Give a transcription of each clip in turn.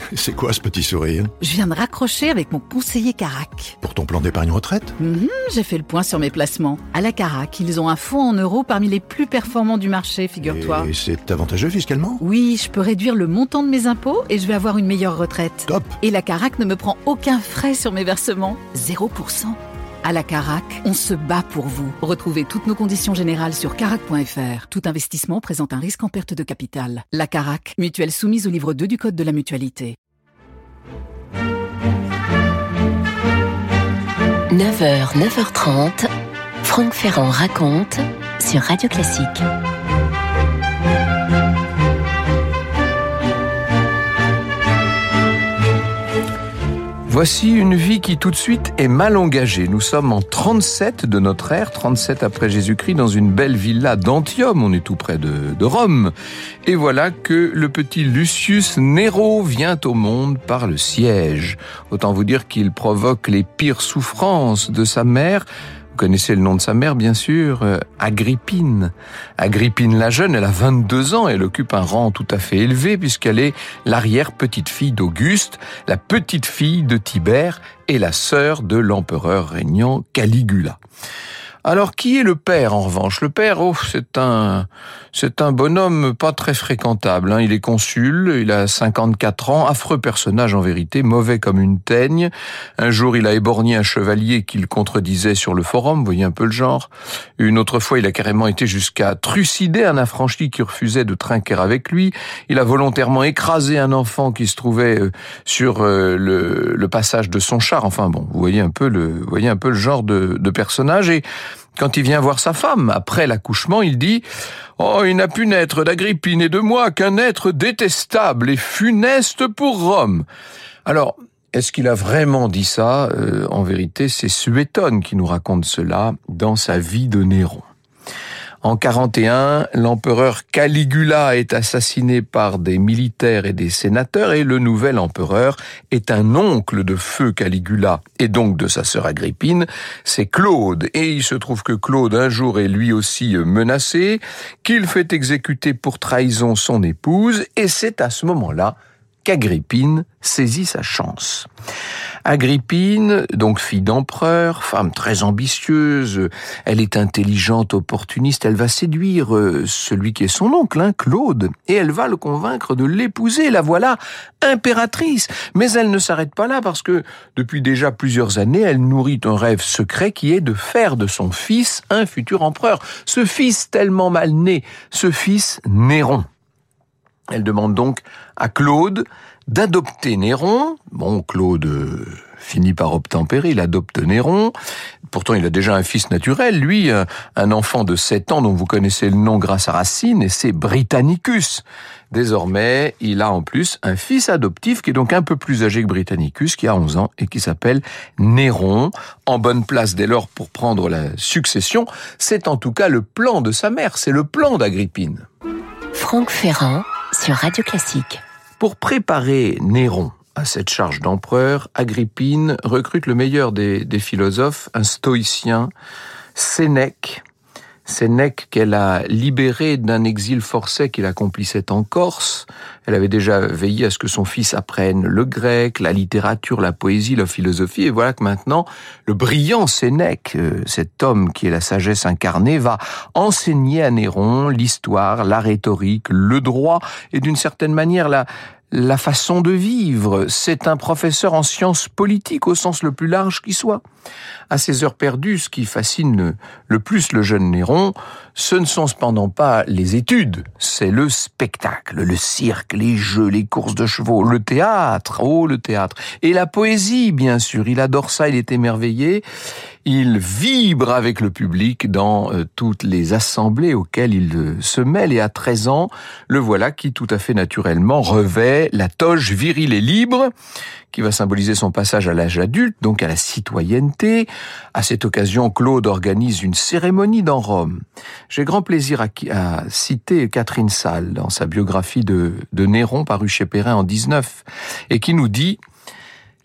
C'est quoi ce petit sourire? Je viens de raccrocher avec mon conseiller Carac. Pour ton plan d'épargne retraite? J'ai fait le point sur mes placements. À la Carac, ils ont un fonds en euros parmi les plus performants du marché, figure-toi. Et c'est avantageux fiscalement? Oui, je peux réduire le montant de mes impôts et je vais avoir une meilleure retraite. Top! Et la Carac ne me prend aucun frais sur mes versements. 0%. À la Carac, on se bat pour vous. Retrouvez toutes nos conditions générales sur carac.fr. Tout investissement présente un risque en perte de capital. La Carac, mutuelle soumise au livre 2 du Code de la mutualité. 9h, 9h30, Franck Ferrand raconte sur Radio Classique. Voici une vie qui tout de suite est mal engagée. Nous sommes en 37 de notre ère, 37 après Jésus-Christ, dans une belle villa d'Antium, on est tout près de Rome. Et voilà que le petit Lucius Néro vient au monde par le siège. Autant vous dire qu'il provoque les pires souffrances de sa mère. Vous connaissez le nom de sa mère, bien sûr, Agrippine. Agrippine la jeune, elle a 22 ans, elle occupe un rang tout à fait élevé puisqu'elle est l'arrière-petite-fille d'Auguste, la petite-fille de Tibère et la sœur de l'empereur régnant Caligula. Alors, qui est le père, en revanche? Le père, c'est un bonhomme pas très fréquentable, hein. Il est consul, il a 54 ans, affreux personnage en vérité, mauvais comme une teigne. Un jour, il a éborgné un chevalier qu'il contredisait sur le forum, vous voyez un peu le genre. Une autre fois, il a carrément été jusqu'à trucider un affranchi qui refusait de trinquer avec lui. Il a volontairement écrasé un enfant qui se trouvait sur le passage de son char. Enfin bon, vous voyez un peu le genre de personnage. Et quand il vient voir sa femme, après l'accouchement, il dit « Oh, il n'a pu naître d'Agrippine et de moi qu'un être détestable et funeste pour Rome. » Alors, est-ce qu'il a vraiment dit ça? En vérité, c'est Suétone qui nous raconte cela dans sa vie de Néron. En 41, l'empereur Caligula est assassiné par des militaires et des sénateurs et le nouvel empereur est un oncle de feu Caligula et donc de sa sœur Agrippine, c'est Claude. Et il se trouve que Claude un jour est lui aussi menacé, qu'il fait exécuter pour trahison son épouse et c'est à ce moment-là qu'Agrippine saisit sa chance. Agrippine, donc fille d'empereur, femme très ambitieuse, elle est intelligente, opportuniste, elle va séduire celui qui est son oncle, Claude, et elle va le convaincre de l'épouser, la voilà impératrice. Mais elle ne s'arrête pas là parce que depuis déjà plusieurs années, elle nourrit un rêve secret qui est de faire de son fils un futur empereur. Ce fils tellement mal né, ce fils Néron. Elle demande donc à Claude d'adopter Néron. Bon, Claude finit par obtempérer, il adopte Néron. Pourtant, il a déjà un fils naturel, lui, un enfant de 7 ans dont vous connaissez le nom grâce à Racine, et c'est Britannicus. Désormais, il a en plus un fils adoptif qui est donc un peu plus âgé que Britannicus, qui a 11 ans et qui s'appelle Néron. En bonne place dès lors pour prendre la succession. C'est en tout cas le plan de sa mère, c'est le plan d'Agrippine. Franck Ferrand sur Radio Classique. Pour préparer Néron à cette charge d'empereur, Agrippine recrute le meilleur des philosophes, un stoïcien, Sénèque. Sénèque qu'elle a libéré d'un exil forcé qu'il accomplissait en Corse. Elle avait déjà veillé à ce que son fils apprenne le grec, la littérature, la poésie, la philosophie. Et voilà que maintenant, le brillant Sénèque, cet homme qui est la sagesse incarnée, va enseigner à Néron l'histoire, la rhétorique, le droit et d'une certaine manière la façon de vivre. C'est un professeur en sciences politiques au sens le plus large qui soit. À ses heures perdues, ce qui fascine le plus le jeune Néron, ce ne sont cependant pas les études, c'est le spectacle, le cirque, les jeux, les courses de chevaux, le théâtre, le théâtre. Et la poésie, bien sûr, il adore ça, il est émerveillé. Il vibre avec le public dans toutes les assemblées auxquelles il se mêle. Et à 13 ans, le voilà qui, tout à fait naturellement, revêt la toge virile et libre, qui va symboliser son passage à l'âge adulte, donc à la citoyenneté. À cette occasion, Claude organise une cérémonie dans Rome. J'ai grand plaisir à citer Catherine Salle dans sa biographie de Néron, parue chez Perrin en 19, et qui nous dit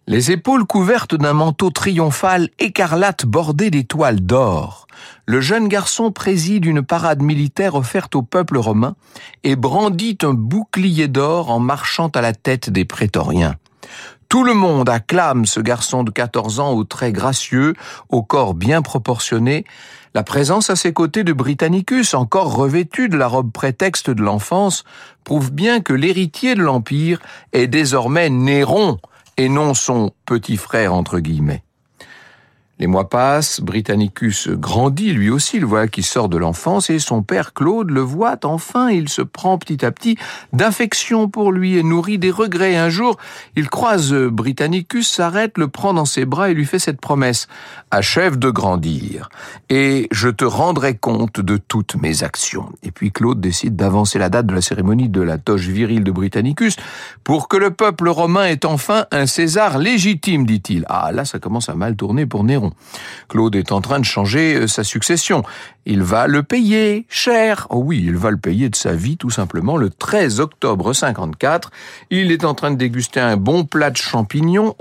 Les épaules couvertes d'un manteau triomphal écarlate bordé d'étoiles d'or, le jeune garçon préside une parade militaire offerte au peuple romain et brandit un bouclier d'or en marchant à la tête des prétoriens. Tout le monde acclame ce garçon de 14 ans aux traits gracieux, au corps bien proportionné. La présence à ses côtés de Britannicus, encore revêtu de la robe prétexte de l'enfance, prouve bien que l'héritier de l'Empire est désormais Néron, et non son petit frère entre guillemets. Les mois passent, Britannicus grandit lui aussi, le voilà qui sort de l'enfance, et son père Claude le voit enfin, il se prend petit à petit d'affection pour lui et nourrit des regrets. Un jour, il croise Britannicus, s'arrête, le prend dans ses bras et lui fait cette promesse: « Achève de grandir, et je te rendrai compte de toutes mes actions. » Et puis Claude décide d'avancer la date de la cérémonie de la toge virile de Britannicus pour que le peuple romain ait enfin un César légitime, dit-il. Ah, là, ça commence à mal tourner pour Néron. Claude est en train de changer sa succession. Il va le payer cher. Oh oui, il va le payer de sa vie, tout simplement. Le 13 octobre 54, il est en train de déguster un bon plat de champignons.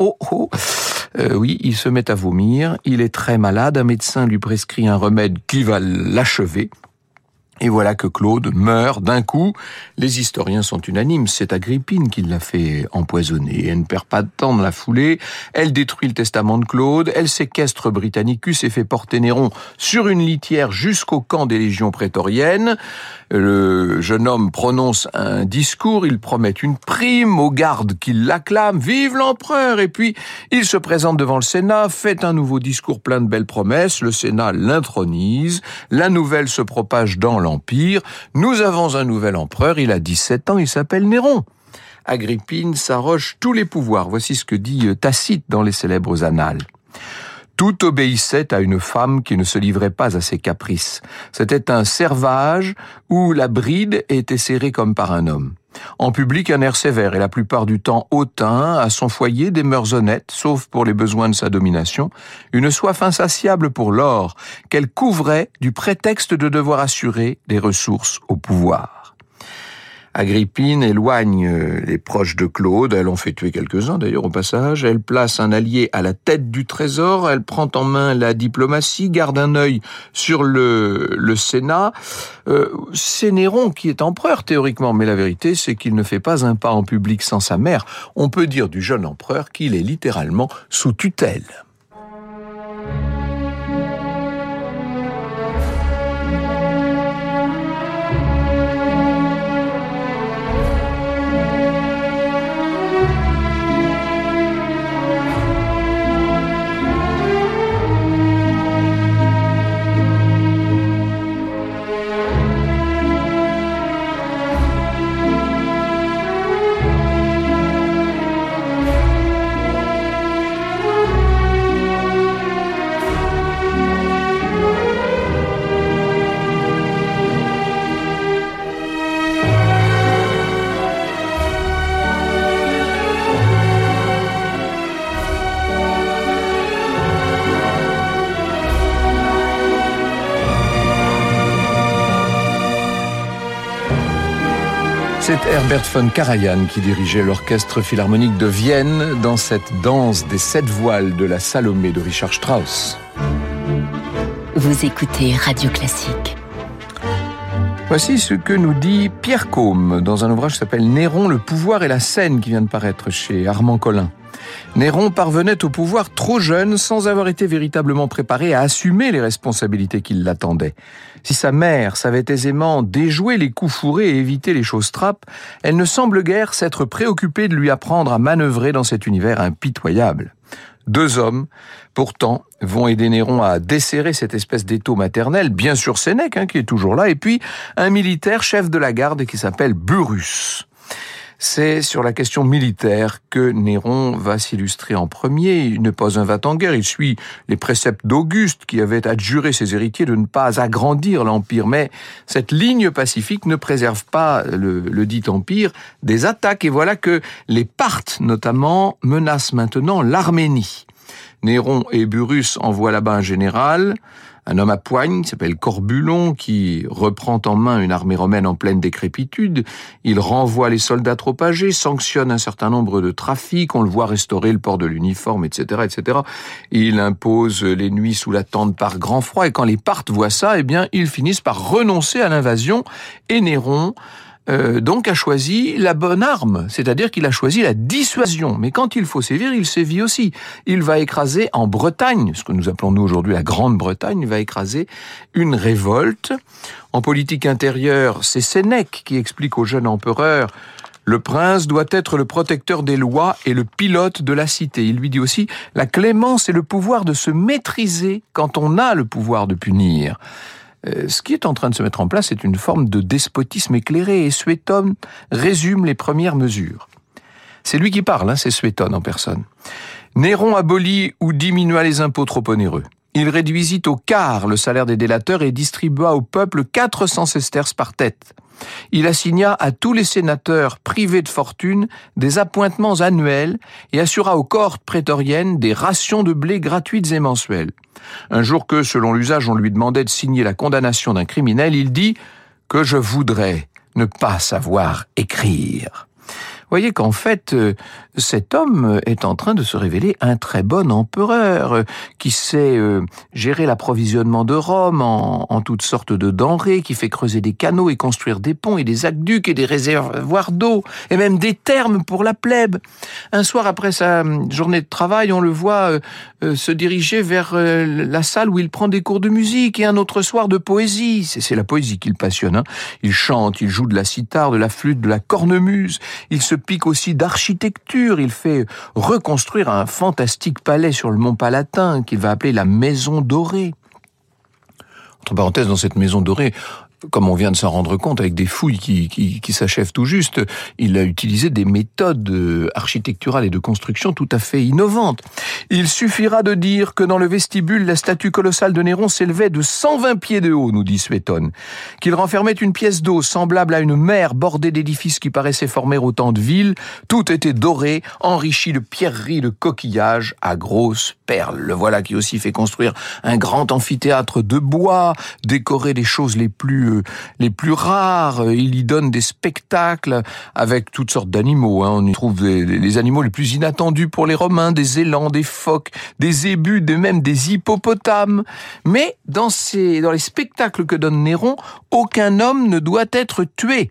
Oui, il se met à vomir. Il est très malade. Un médecin lui prescrit un remède qui va l'achever. Et voilà que Claude meurt d'un coup. Les historiens sont unanimes, c'est Agrippine qui l'a fait empoisonner. Elle ne perd pas de temps dans la foulée, elle détruit le testament de Claude, elle séquestre Britannicus et fait porter Néron sur une litière jusqu'au camp des légions prétoriennes. Le jeune homme prononce un discours, il promet une prime aux gardes qui l'acclament, vive l'empereur, et puis il se présente devant le Sénat, fait un nouveau discours plein de belles promesses, le Sénat l'intronise, la nouvelle se propage dans l'Empire, nous avons un nouvel empereur, il a 17 ans, il s'appelle Néron. Agrippine s'arroge tous les pouvoirs, voici ce que dit Tacite dans les célèbres annales. Tout obéissait à une femme qui ne se livrait pas à ses caprices. C'était un servage où la bride était serrée comme par un homme. En public, un air sévère et la plupart du temps hautain, à son foyer des mœurs honnêtes, sauf pour les besoins de sa domination, une soif insatiable pour l'or qu'elle couvrait du prétexte de devoir assurer des ressources au pouvoir. Agrippine éloigne les proches de Claude, elle en fait tuer quelques-uns d'ailleurs au passage, elle place un allié à la tête du trésor, elle prend en main la diplomatie, garde un œil sur le Sénat. C'est Néron qui est empereur théoriquement, mais la vérité c'est qu'il ne fait pas un pas en public sans sa mère. On peut dire du jeune empereur qu'il est littéralement sous tutelle. C'est Herbert von Karajan qui dirigeait l'orchestre philharmonique de Vienne dans cette danse des 7 voiles de la Salomé de Richard Strauss. Vous écoutez Radio Classique. Voici ce que nous dit Pierre Côme dans un ouvrage qui s'appelle Néron, le pouvoir et la scène qui vient de paraître chez Armand Collin. Néron parvenait au pouvoir trop jeune sans avoir été véritablement préparé à assumer les responsabilités qui l'attendaient. Si sa mère savait aisément déjouer les coups fourrés et éviter les choses trappes, elle ne semble guère s'être préoccupée de lui apprendre à manœuvrer dans cet univers impitoyable. 2 hommes, pourtant, vont aider Néron à desserrer cette espèce d'étau maternel, bien sûr Sénèque, qui est toujours là, et puis un militaire chef de la garde qui s'appelle Burrus. C'est sur la question militaire que Néron va s'illustrer en premier. Il n'est pas un va-t-en-guerre, il suit les préceptes d'Auguste qui avait adjuré ses héritiers de ne pas agrandir l'Empire. Mais cette ligne pacifique ne préserve pas le dit Empire des attaques. Et voilà que les Parthes, notamment, menacent maintenant l'Arménie. Néron et Burrus envoient là-bas un général, un homme à poigne qui s'appelle Corbulon, qui reprend en main une armée romaine en pleine décrépitude. Il renvoie les soldats trop âgés, sanctionne un certain nombre de trafics, on le voit restaurer le port de l'uniforme, etc., etc. Il impose les nuits sous la tente par grand froid, et quand les Parthes voient ça, eh bien, ils finissent par renoncer à l'invasion, et Néron donc a choisi la bonne arme, c'est-à-dire qu'il a choisi la dissuasion. Mais quand il faut sévir, il sévit aussi. Il va écraser en Bretagne, ce que nous appelons nous aujourd'hui la Grande-Bretagne, il va écraser une révolte. En politique intérieure, c'est Sénèque qui explique au jeune empereur: le prince doit être le protecteur des lois et le pilote de la cité. Il lui dit aussi: la clémence est le pouvoir de se maîtriser quand on a le pouvoir de punir. Ce qui est en train de se mettre en place, c'est une forme de despotisme éclairé, et Suétone résume les premières mesures. C'est lui qui parle, c'est Suétone en personne. Néron abolit ou diminua les impôts trop onéreux. Il réduisit au quart le salaire des délateurs et distribua au peuple 400 sesterces par tête. Il assigna à tous les sénateurs privés de fortune des appointements annuels et assura aux cohortes prétoriennes des rations de blé gratuites et mensuelles. Un jour que, selon l'usage, on lui demandait de signer la condamnation d'un criminel, il dit que je voudrais ne pas savoir écrire. Vous voyez qu'en fait, cet homme est en train de se révéler un très bon empereur, qui sait gérer l'approvisionnement de Rome en toutes sortes de denrées, qui fait creuser des canaux et construire des ponts et des aqueducs et des réservoirs d'eau, et même des thermes pour la plèbe. Un soir, après sa journée de travail, on le voit se diriger vers la salle où il prend des cours de musique, et un autre soir de poésie. C'est la poésie qui le passionne. Il chante, il joue de la cithare, de la flûte, de la cornemuse. Il se pique aussi d'architecture. Il fait reconstruire un fantastique palais sur le mont Palatin qu'il va appeler la Maison Dorée. Entre parenthèses, dans cette Maison Dorée, comme on vient de s'en rendre compte avec des fouilles qui s'achèvent tout juste, il a utilisé des méthodes architecturales et de construction tout à fait innovantes. Il suffira de dire que dans le vestibule, la statue colossale de Néron s'élevait de 120 pieds de haut, nous dit Suétone, qu'il renfermait une pièce d'eau semblable à une mer bordée d'édifices qui paraissaient former autant de villes. Tout était doré, enrichi de pierreries, de coquillages à grosses perles. Le voilà qui aussi fait construire un grand amphithéâtre de bois, décoré des choses les plus rares. Il y donne des spectacles avec toutes sortes d'animaux. On y trouve les animaux les plus inattendus pour les Romains, des élans, des phoques, des zébus, même des hippopotames. Mais dans les spectacles que donne Néron, aucun homme ne doit être tué.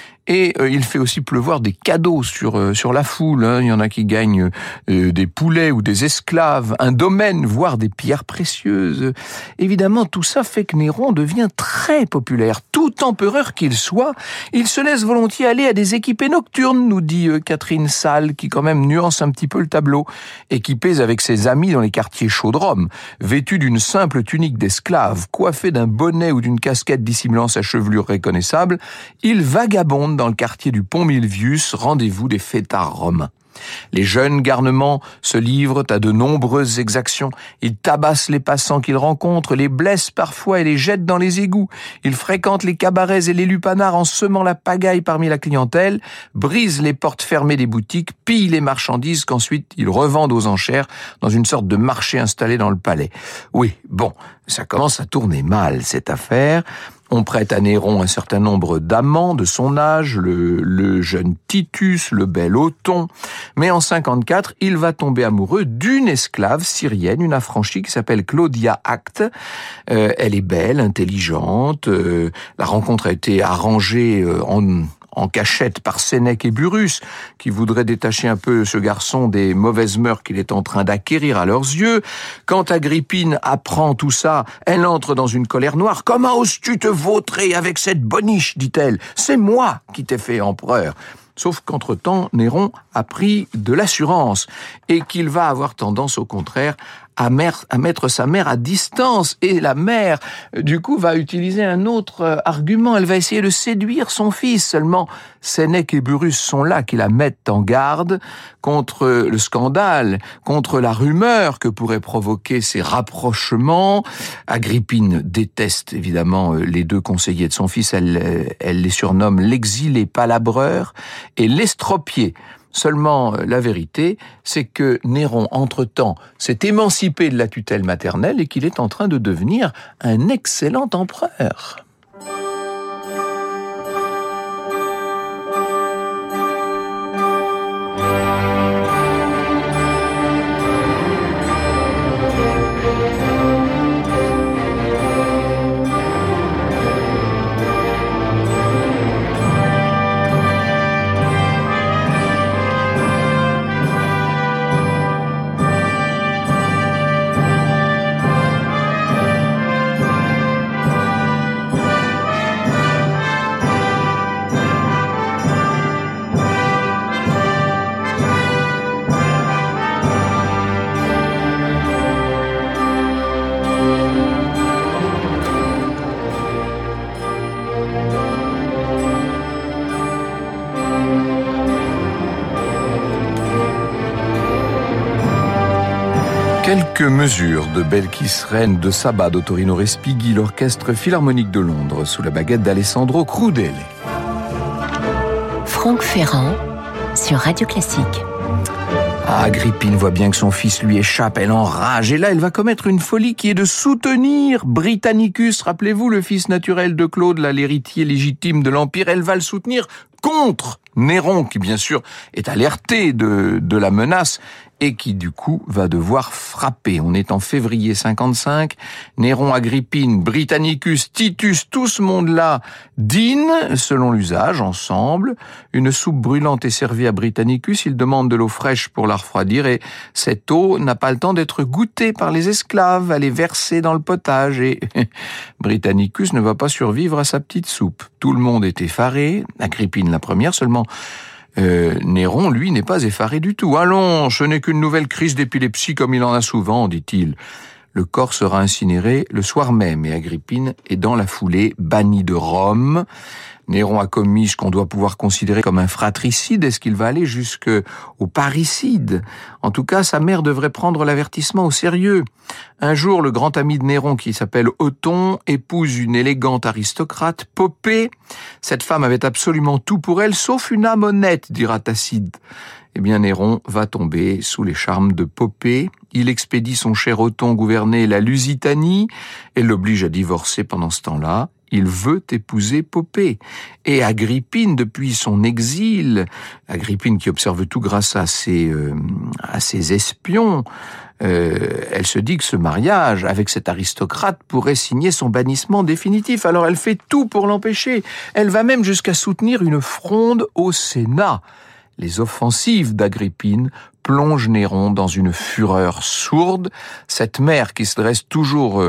Et il fait aussi pleuvoir des cadeaux sur la foule. Il y en a qui gagnent des poulets ou des esclaves, un domaine, voire des pierres précieuses. Évidemment, tout ça fait que Néron devient très populaire. Tout empereur qu'il soit, il se laisse volontiers aller à des équipées nocturnes, nous dit Catherine Salle, qui quand même nuance un petit peu le tableau, équipée avec ses amis dans les quartiers chauds de Rome, vêtue d'une simple tunique d'esclave, coiffée d'un bonnet ou d'une casquette dissimulant sa chevelure reconnaissable, il vagabonde dans le quartier du Pont Milvius, rendez-vous des fêtards romains. Les jeunes garnements se livrent à de nombreuses exactions. Ils tabassent les passants qu'ils rencontrent, les blessent parfois et les jettent dans les égouts. Ils fréquentent les cabarets et les lupanards en semant la pagaille parmi la clientèle, brisent les portes fermées des boutiques, pillent les marchandises qu'ensuite ils revendent aux enchères dans une sorte de marché installé dans le palais. Oui, bon, ça commence à tourner mal cette affaire. On prête à Néron un certain nombre d'amants de son âge, le jeune Titus, le bel Othon. Mais en 54, il va tomber amoureux d'une esclave syrienne, une affranchie qui s'appelle Claudia Acte. Elle est belle, intelligente. La rencontre a été arrangée en cachette par Sénèque et Burrus, qui voudraient détacher un peu ce garçon des mauvaises mœurs qu'il est en train d'acquérir à leurs yeux. Quand Agrippine apprend tout ça, elle entre dans une colère noire. « Comment oses-tu te vautrer avec cette boniche ?» dit-elle. « C'est moi qui t'ai fait empereur. » Sauf qu'entre-temps, Néron a pris de l'assurance et qu'il va avoir tendance, au contraire, à mettre sa mère à distance. Et la mère, du coup, va utiliser un autre argument. Elle va essayer de séduire son fils. Seulement, Sénèque et Burrus sont là qui la mettent en garde contre le scandale, contre la rumeur que pourraient provoquer ces rapprochements. Agrippine déteste évidemment les deux conseillers de son fils. Elle les surnomme l'exilé palabreur et l'estropié. Seulement, la vérité, c'est que Néron, entre-temps, s'est émancipé de la tutelle maternelle et qu'il est en train de devenir un excellent empereur. Quelques mesures de Belkis, reine de Saba d'Ottorino Respighi, l'orchestre philharmonique de Londres, sous la baguette d'Alessandro Crudele. Franck Ferrand, sur Radio Classique. Agrippine voit bien que son fils lui échappe, elle enrage, et là elle va commettre une folie qui est de soutenir Britannicus, rappelez-vous le fils naturel de Claude, là, l'héritier légitime de l'Empire, elle va le soutenir contre Néron, qui bien sûr est alerté de la menace, et qui du coup va devoir frapper. On est en février 55, Néron, Agrippine, Britannicus, Titus, tout ce monde-là dîne, selon l'usage, ensemble. Une soupe brûlante est servie à Britannicus, il demande de l'eau fraîche pour la refroidir, et cette eau n'a pas le temps d'être goûtée par les esclaves, elle est versée dans le potage, et Britannicus ne va pas survivre à sa petite soupe. Tout le monde est effaré, Agrippine la première, seulement Néron, lui, n'est pas effaré du tout. « Allons, ce n'est qu'une nouvelle crise d'épilepsie comme il en a souvent, dit-il. » Le corps sera incinéré le soir même et Agrippine est dans la foulée bannie de Rome. Néron a commis ce qu'on doit pouvoir considérer comme un fratricide. Est-ce qu'il va aller jusqu'au parricide? En tout cas, sa mère devrait prendre l'avertissement au sérieux. Un jour, le grand ami de Néron, qui s'appelle Othon, épouse une élégante aristocrate, Poppée. Cette femme avait absolument tout pour elle, sauf une âme honnête, dira Tacite. Eh bien, Néron va tomber sous les charmes de Poppée. Il expédie son cher Othon gouverner la Lusitanie et l'oblige à divorcer pendant ce temps-là. Il veut épouser Poppée. Et Agrippine, depuis son exil, Agrippine qui observe tout grâce à ses espions, elle se dit que ce mariage avec cet aristocrate pourrait signer son bannissement définitif. Alors elle fait tout pour l'empêcher. Elle va même jusqu'à soutenir une fronde au Sénat. Les offensives d'Agrippine plongent Néron dans une fureur sourde. Cette mer qui se dresse toujours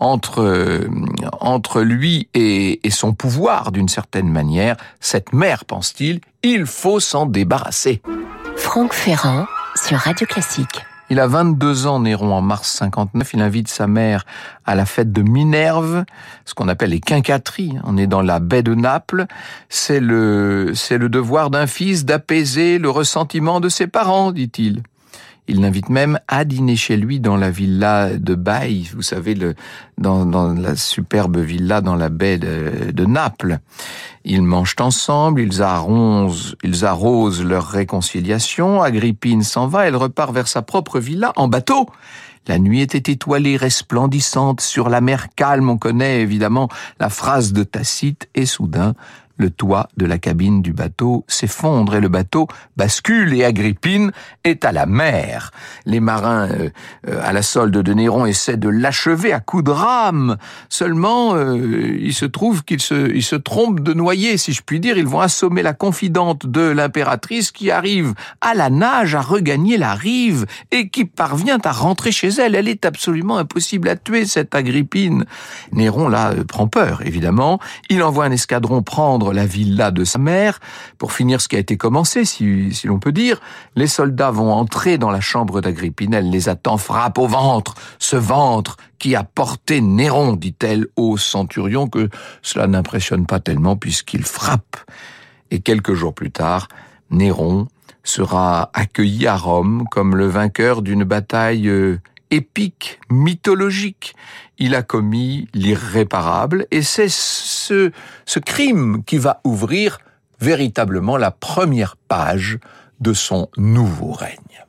entre lui et son pouvoir d'une certaine manière, cette mer, pense-t-il, il faut s'en débarrasser. Franck Ferrand sur Radio Classique. Il a 22 ans, Néron, en mars 59. Il invite sa mère à la fête de Minerve, ce qu'on appelle les quinquatries. On est dans la baie de Naples. C'est le devoir d'un fils d'apaiser le ressentiment de ses parents, dit-il. Il l'invite même à dîner chez lui dans la villa de Baï, vous savez, dans la superbe villa dans la baie de Naples. Ils mangent ensemble, ils arrosent leur réconciliation. Agrippine s'en va, elle repart vers sa propre villa en bateau. La nuit était étoilée, resplendissante sur la mer calme. On connaît évidemment la phrase de Tacite, et soudain, le toit de la cabine du bateau s'effondre et le bateau bascule et Agrippine est à la mer. Les marins à la solde de Néron essaient de l'achever à coups de rame. Seulement, il se trouve qu'ils se trompent de noyer, si je puis dire. Ils vont assommer la confidente de l'impératrice qui arrive à la nage à regagner la rive et qui parvient à rentrer chez elle. Elle est absolument impossible à tuer, cette Agrippine. Néron, là, prend peur, évidemment. Il envoie un escadron prendre la villa de sa mère. Pour finir ce qui a été commencé, si l'on peut dire, les soldats vont entrer dans la chambre d'Agrippine. Elle les attend, frappe au ventre. Ce ventre qui a porté Néron, dit-elle au centurion, que cela n'impressionne pas tellement puisqu'il frappe. Et quelques jours plus tard, Néron sera accueilli à Rome comme le vainqueur d'une bataille épique, mythologique. Il a commis l'irréparable et c'est ce crime qui va ouvrir véritablement la première page de son nouveau règne.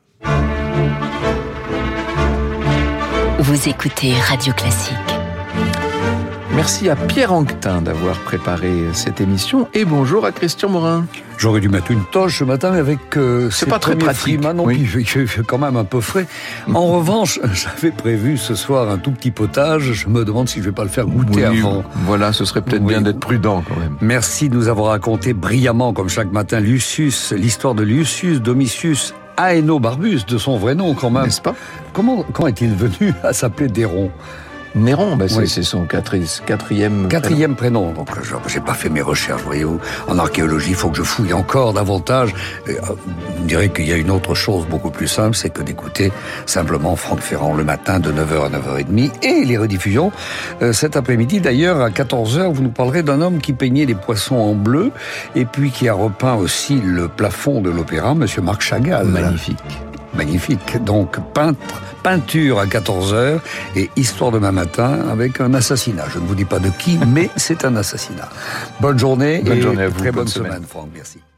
Vous écoutez Radio Classique. Merci à Pierre Anquetin d'avoir préparé cette émission et bonjour à Christian Morin. J'aurais dû mettre une toche ce matin, mais avec c'est pas très pratique. Non, oui. Puis il fait quand même un peu frais. En revanche, j'avais prévu ce soir un tout petit potage. Je me demande si je vais pas le faire goûter avant. Voilà, ce serait peut-être bien d'être prudent quand même. Merci de nous avoir raconté brillamment, comme chaque matin, l'histoire de Lucius Domitius Aenobarbus, de son vrai nom quand même. N'est-ce pas ? Comment est-il venu à s'appeler Néron ? Néron, c'est son quatrième prénom. Donc, j'ai pas fait mes recherches, voyez-vous. En archéologie, il faut que je fouille encore davantage. On dirait qu'il y a une autre chose beaucoup plus simple, c'est que d'écouter simplement Franck Ferrand le matin de 9h à 9h30 et les rediffusions cet après-midi. D'ailleurs, à 14h, vous nous parlerez d'un homme qui peignait les poissons en bleu et puis qui a repeint aussi le plafond de l'opéra, Monsieur Marc Chagall. Magnifique. Donc, peinture à 14h et histoire demain matin avec un assassinat. Je ne vous dis pas de qui, mais c'est un assassinat. Bonne journée bonne journée à vous. Très bonne semaine, Franck. Merci.